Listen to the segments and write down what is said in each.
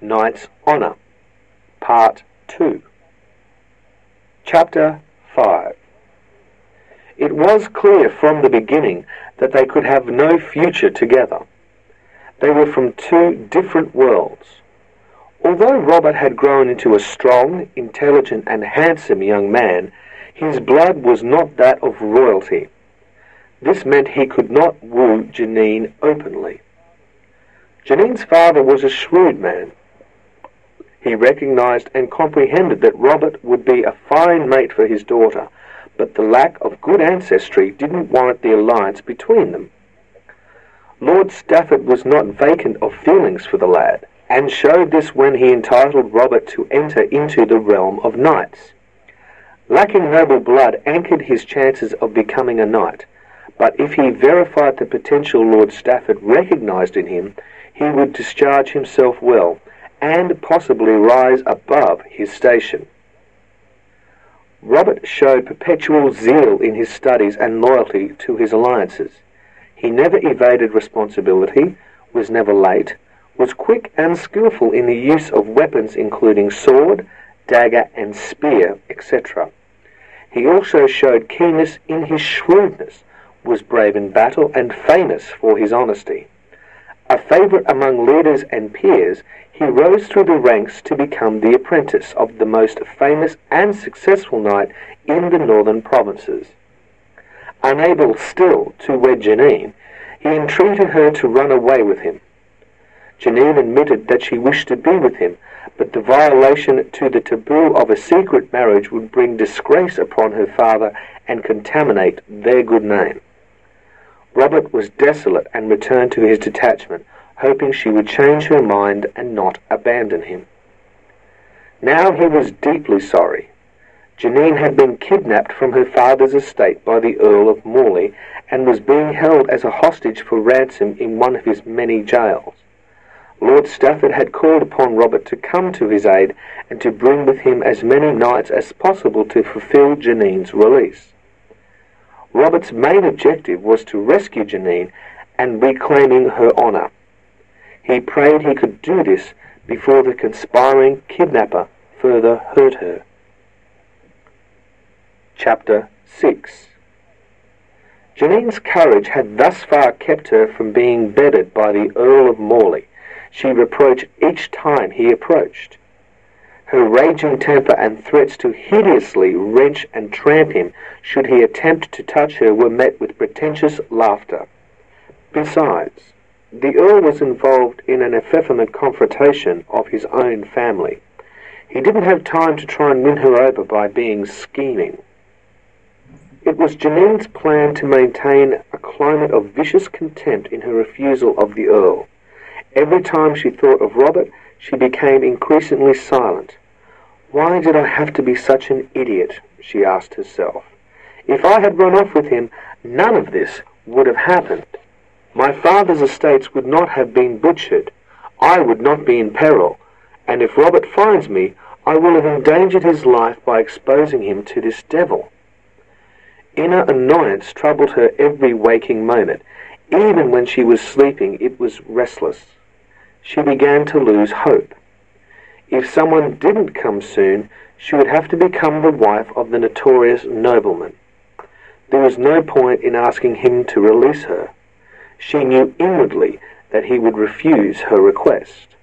Knight's Honour, Part 2. Chapter 5. It was clear from the beginning that they could have no future together. They were from two different worlds. Although Robert had grown into a strong, intelligent and handsome young man, his blood was not that of royalty. This meant he could not woo Janine openly. Janine's father was a shrewd man. He recognized and comprehended that Robert would be a fine mate for his daughter, but the lack of good ancestry didn't warrant the alliance between them. Lord Stafford was not vacant of feelings for the lad, and showed this when he entitled Robert to enter into the realm of knights. Lacking noble blood anchored his chances of becoming a knight, but if he verified the potential Lord Stafford recognized in him, he would discharge himself well, and possibly rise above his station. Robert showed perpetual zeal in his studies and loyalty to his alliances. He never evaded responsibility, was never late, was quick and skillful in the use of weapons including sword, dagger and spear, etc. He also showed keenness in his shrewdness, was brave in battle and famous for his honesty. A favourite among leaders and peers, he rose through the ranks to become the apprentice of the most famous and successful knight in the northern provinces. Unable still to wed Janine, he entreated her to run away with him. Janine admitted that she wished to be with him, but the violation to the taboo of a secret marriage would bring disgrace upon her father and contaminate their good name. Robert was desolate and returned to his detachment, hoping she would change her mind and not abandon him. Now he was deeply sorry. Janine had been kidnapped from her father's estate by the Earl of Morley and was being held as a hostage for ransom in one of his many jails. Lord Stafford had called upon Robert to come to his aid and to bring with him as many knights as possible to fulfill Janine's release. Robert's main objective was to rescue Janine and reclaiming her honour. He prayed he could do this before the conspiring kidnapper further hurt her. Chapter 6. Janine's courage had thus far kept her from being bedded by the Earl of Morley. She reproached each time he approached. Her raging temper and threats to hideously wrench and tramp him should he attempt to touch her were met with pretentious laughter. Besides, the Earl was involved in an effeminate confrontation of his own family. He didn't have time to try and win her over by being scheming. It was Janine's plan to maintain a climate of vicious contempt in her refusal of the Earl. Every time she thought of Robert, she became increasingly silent. Why did I have to be such an idiot? She asked herself. If I had run off with him, none of this would have happened. My father's estates would not have been butchered. I would not be in peril, and if Robert finds me, I will have endangered his life by exposing him to this devil. Inner annoyance troubled her every waking moment. Even when she was sleeping, it was restless. She began to lose hope. If someone didn't come soon, she would have to become the wife of the notorious nobleman. There was no point in asking him to release her. She knew inwardly that he would refuse her request.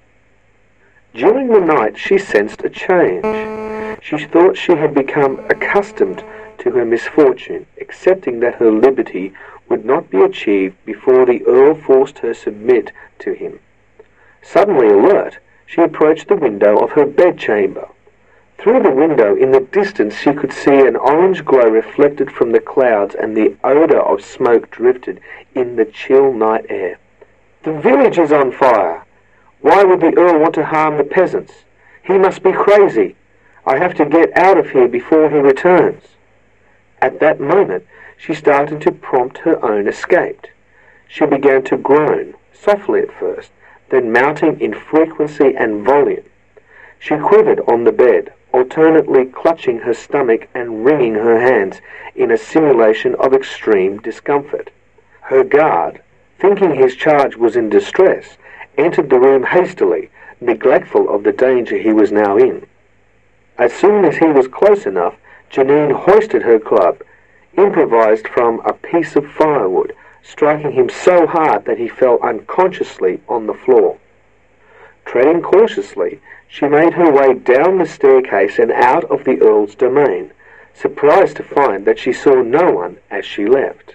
During the night she sensed a change. She thought she had become accustomed to her misfortune, accepting that her liberty would not be achieved before the Earl forced her to submit to him. Suddenly alert, she approached the window of her bedchamber. Through the window in the distance she could see an orange glow reflected from the clouds, and the odour of smoke drifted in the chill night air. The village is on fire! Why would the Earl want to harm the peasants? He must be crazy. I have to get out of here before he returns. At that moment she started to prompt her own escape. She began to groan, softly at first, then mounting in frequency and volume. She quivered on the bed, alternately clutching her stomach and wringing her hands in a simulation of extreme discomfort. Her guard, thinking his charge was in distress, entered the room hastily, neglectful of the danger he was now in. As soon as he was close enough, Janine hoisted her club, improvised from a piece of firewood, striking him so hard that he fell unconsciously on the floor. Treading cautiously, she made her way down the staircase and out of the Earl's domain, surprised to find that she saw no one as she left.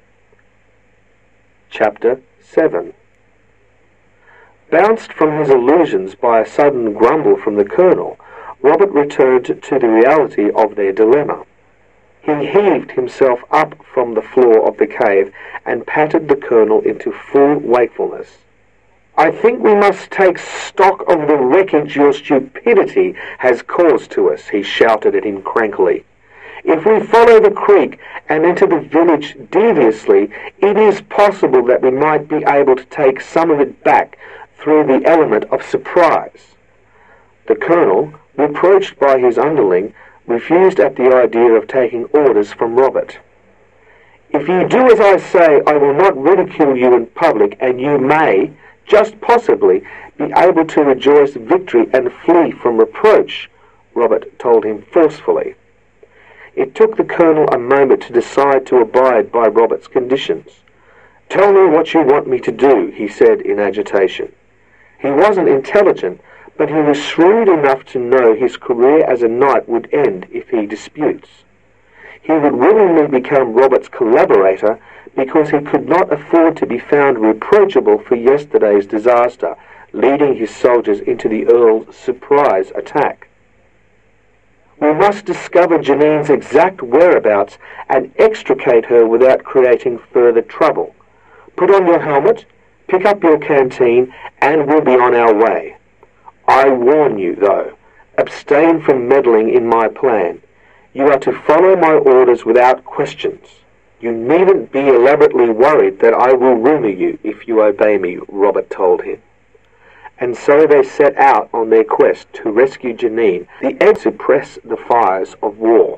Chapter 7. Bounced from his illusions by a sudden grumble from the Colonel, Robert returned to the reality of their dilemma. He heaved himself up from the floor of the cave and patted the Colonel into full wakefulness. "I think we must take stock of the wreckage your stupidity has caused to us," he shouted at him crankily. "If we follow the creek and enter the village deviously, it is possible that we might be able to take some of it back through the element of surprise." The Colonel, reproached by his underling, refused at the idea of taking orders from Robert. "If you do as I say, I will not ridicule you in public, and you may, just possibly, be able to rejoice victory and flee from reproach," Robert told him forcefully. It took the Colonel a moment to decide to abide by Robert's conditions. "Tell me what you want me to do," he said in agitation. He wasn't intelligent, but he was shrewd enough to know his career as a knight would end if he disputes. He would willingly become Robert's collaborator because he could not afford to be found reproachable for yesterday's disaster, leading his soldiers into the Earl's surprise attack. "We must discover Janine's exact whereabouts and extricate her without creating further trouble. Put on your helmet, pick up your canteen, and we'll be on our way. I warn you, though, abstain from meddling in my plan. You are to follow my orders without questions. You needn't be elaborately worried that I will rumour you if you obey me," Robert told him. And so they set out on their quest to rescue Janine, the end suppress the fires of war.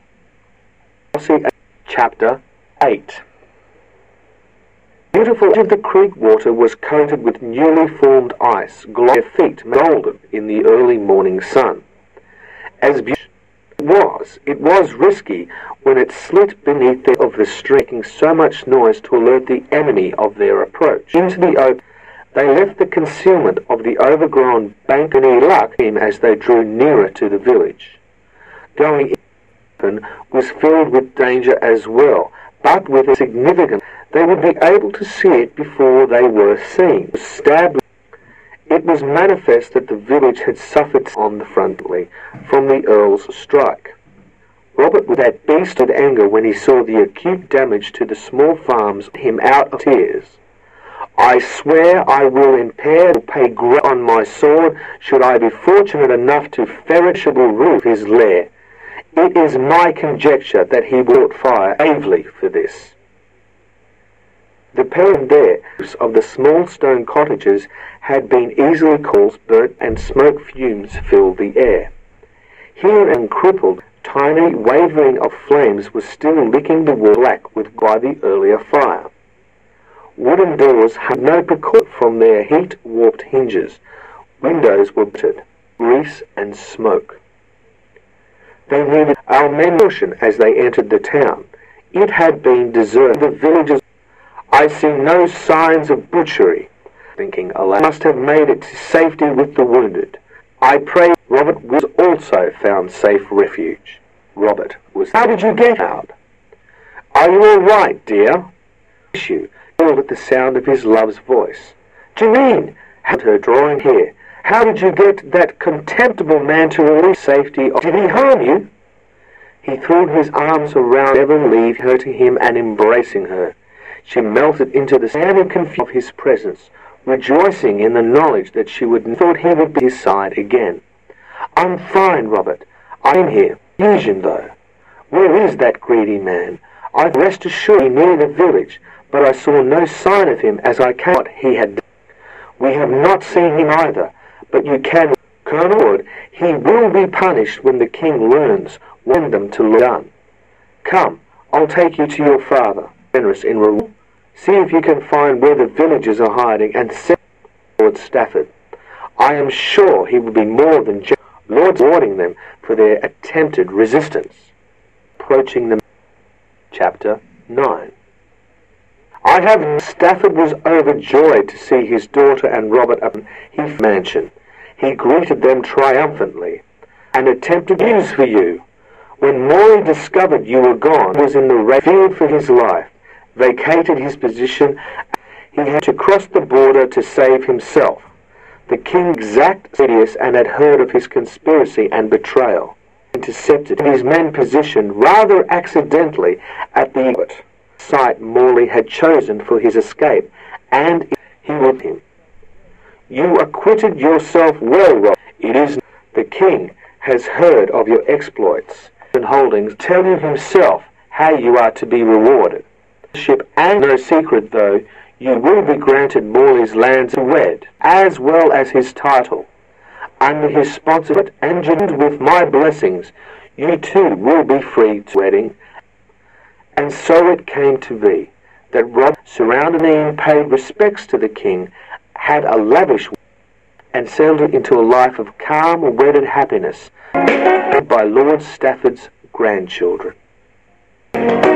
Chapter 8. The beautiful edge of the creek water was coated with newly formed ice, glowing their feet golden in the early morning sun. As beautiful it was risky when it slid beneath the of the stream, making so much noise to alert the enemy of their approach. Into the open, they left the concealment of the overgrown bank and luck as they drew nearer to the village. Going in was filled with danger as well, but with a significance. They would be able to see it before they were seen. It was manifest that the village had suffered on the frontly from the Earl's strike. Robert was at beast of anger when he saw the acute damage to the small farms him out of tears. "I swear I will impair or pay on my sword should I be fortunate enough to perishable roof his lair. It is my conjecture that he brought fire bravely for this." The there of the small stone cottages had been easily caused, burnt, and smoke fumes filled the air. Here and crippled, tiny wavering of flames was still licking the wall black with by the earlier fire. Wooden doors had no precaution from their heat-warped hinges. Windows were battered, grease and smoke. They needed our men caution as they entered the town. It had been deserted. The villagers, "I see no signs of butchery," thinking aloud. "Must have made it to safety with the wounded. I pray." Robert was also found safe refuge. Robert was. "How did you get out?" "Are you all right, dear?" Issue at the sound of his love's voice. "Janine," had her drawing here. "How did you get that contemptible man to release safety? Did he harm you?" He threw his arms around, never leave her to him and embracing her. She melted into the standing confusion of his presence, rejoicing in the knowledge that she would thought he would be his side again. "I'm fine, Robert. I'm here. Fusion, though. Where is that greedy man? I rest assured near the village, but I saw no sign of him as I came. What he had done. We have not seen him either, but you can, Colonel Wood, he will be punished when the king learns when them to look done. Come, I'll take you to your father, generous in reward. See if you can find where the villagers are hiding and set." Lord Stafford. I am sure he will be more than just Lord rewarding them for their attempted resistance. Approaching the Chapter 9. I have Stafford was overjoyed to see his daughter and Robert up in his mansion. He greeted them triumphantly, and attempted news for you. When Morley discovered you were gone, he was in the field for his life, vacated his position. He had to cross the border to save himself. The king exact Sidious and had heard of his conspiracy and betrayal. Intercepted his men positioned rather accidentally at the site Morley had chosen for his escape, and he with him. You acquitted yourself well, Rob. It is the king has heard of your exploits and holdings, tell you himself how you are to be rewarded. Ship and no secret though, you will be granted Morley's lands to wed, as well as his title. Under his sponsorship and with my blessings, you too will be free to wedding. And so it came to be that Rob, surrounded and paid respects to the king, had a lavish and settled into a life of calm wedded happiness by Lord Stafford's grandchildren.